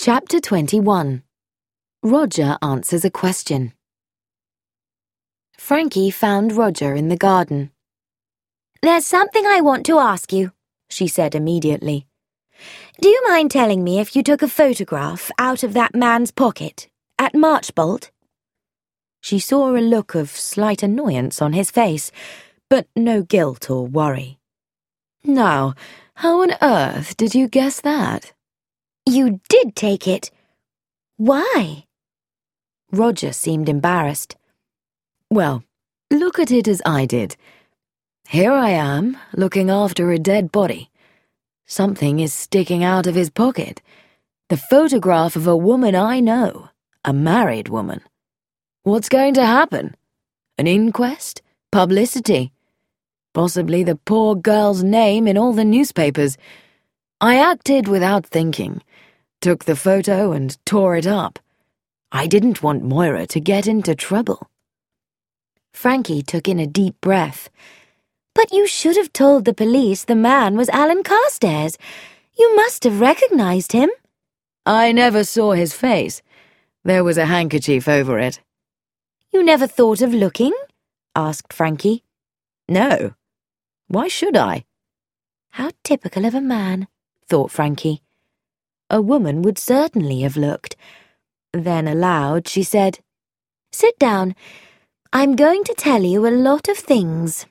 Chapter 21. Roger answers a question. Frankie found Roger in the garden. "There's something I want to ask you," she said immediately. "Do you mind telling me if you took a photograph out of that man's pocket at Marchbolt?" She saw a look of slight annoyance on his face, but no guilt or worry. "Now, how on earth did you guess that?" "You did take it. Why?" Roger seemed embarrassed. "Well, look at it as I did. Here I am, looking after a dead body. Something is sticking out of his pocket. The photograph of a woman I know, a married woman. What's going to happen? An inquest? Publicity? Possibly the poor girl's name in all the newspapers. I acted without thinking, took the photo and tore it up. I didn't want Moira to get into trouble." Frankie took in a deep breath. "But you should have told the police the man was Alan Carstairs. You must have recognized him." "I never saw his face. There was a handkerchief over it." "You never thought of looking?" asked Frankie. "No. Why should I?" How typical of a man, thought Frankie. A woman would certainly have looked. Then aloud she said, "Sit down. I'm going to tell you a lot of things."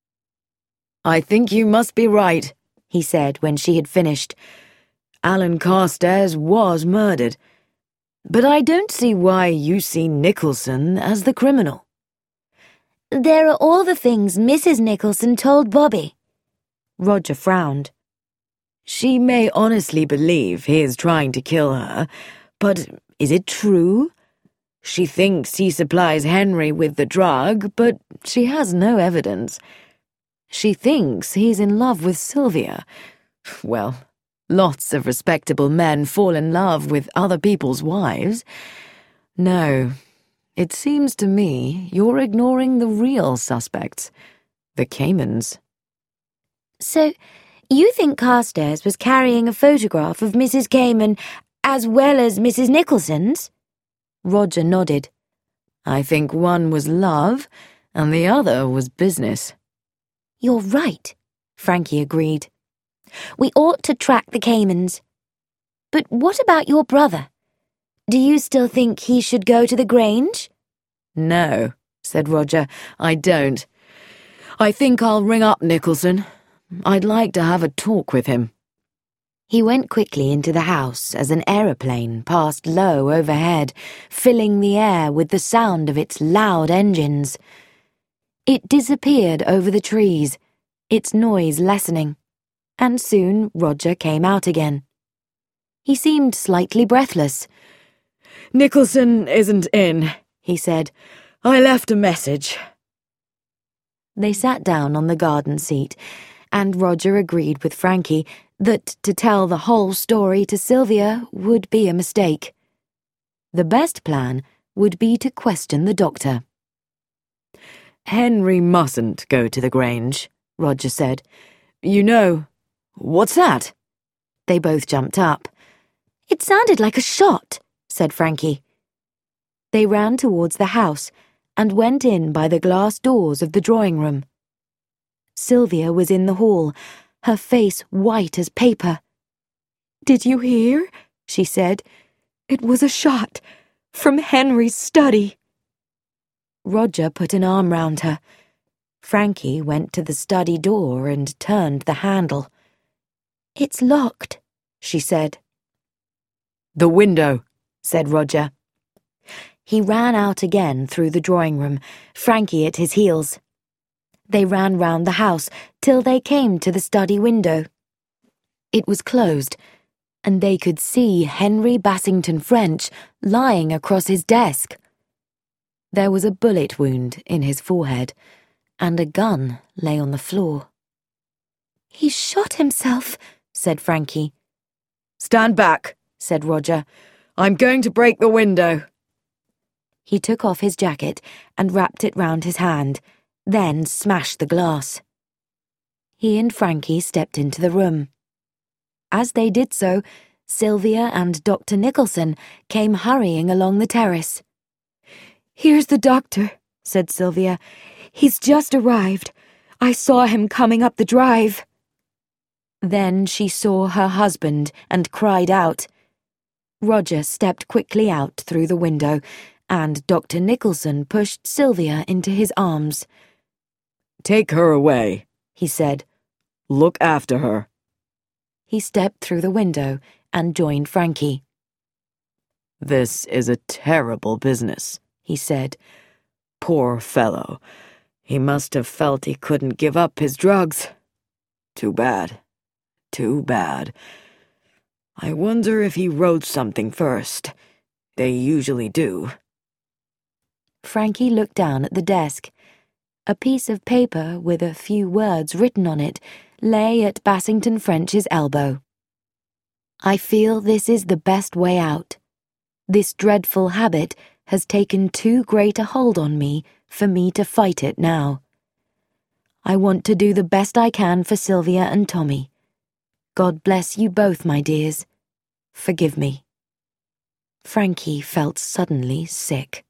"I think you must be right," he said when she had finished. "Alan Carstairs was murdered. But I don't see why you see Nicholson as the criminal." "There are all the things Mrs. Nicholson told Bobby." Roger frowned. "She may honestly believe he is trying to kill her, but is it true? She thinks he supplies Henry with the drug, but she has no evidence. She thinks he's in love with Sylvia. Well, lots of respectable men fall in love with other people's wives. No, it seems to me you're ignoring the real suspects, the Caymans." "So, you think Carstairs was carrying a photograph of Mrs. Cayman as well as Mrs. Nicholson's?" Roger nodded. "I think one was love and the other was business." "You're right," Frankie agreed. "We ought to track the Caymans. But what about your brother? Do you still think he should go to the Grange?" "No," said Roger, "I don't. I think I'll ring up Nicholson. I'd like to have a talk with him." He went quickly into the house as an aeroplane passed low overhead, filling the air with the sound of its loud engines. It disappeared over the trees, its noise lessening, and soon Roger came out again. He seemed slightly breathless. "Nicholson isn't in," he said. "I left a message." They sat down on the garden seat, and Roger agreed with Frankie that to tell the whole story to Sylvia would be a mistake. The best plan would be to question the doctor. "Henry mustn't go to the Grange," Roger said. "You know—" "What's that?" They both jumped up. "It sounded like a shot," said Frankie. They ran towards the house and went in by the glass doors of the drawing room. Sylvia was in the hall, her face white as paper. "Did you hear?" she said. "It was a shot from Henry's study." Roger put an arm round her. Frankie went to the study door and turned the handle. "It's locked," she said. "The window," said Roger. He ran out again through the drawing room, Frankie at his heels. They ran round the house till they came to the study window. It was closed, and they could see Henry Bassington French lying across his desk. There was a bullet wound in his forehead, and a gun lay on the floor. "He shot himself," said Frankie. "Stand back," said Roger. "I'm going to break the window." He took off his jacket and wrapped it round his hand, then smashed the glass. He and Frankie stepped into the room. As they did so, Sylvia and Dr. Nicholson came hurrying along the terrace. "Here's the doctor," said Sylvia. "He's just arrived. I saw him coming up the drive." Then she saw her husband and cried out. Roger stepped quickly out through the window, and Dr. Nicholson pushed Sylvia into his arms. "Take her away," he said. "Look after her." He stepped through the window and joined Frankie. "This is a terrible business," he said. "Poor fellow. He must have felt he couldn't give up his drugs. Too bad. Too bad. I wonder if he wrote something first. They usually do." Frankie looked down at the desk. A piece of paper with a few words written on it lay at Bassington French's elbow. "I feel this is the best way out. This dreadful habit has taken too great a hold on me for me to fight it now. I want to do the best I can for Sylvia and Tommy. God bless you both, my dears. Forgive me." Frankie felt suddenly sick.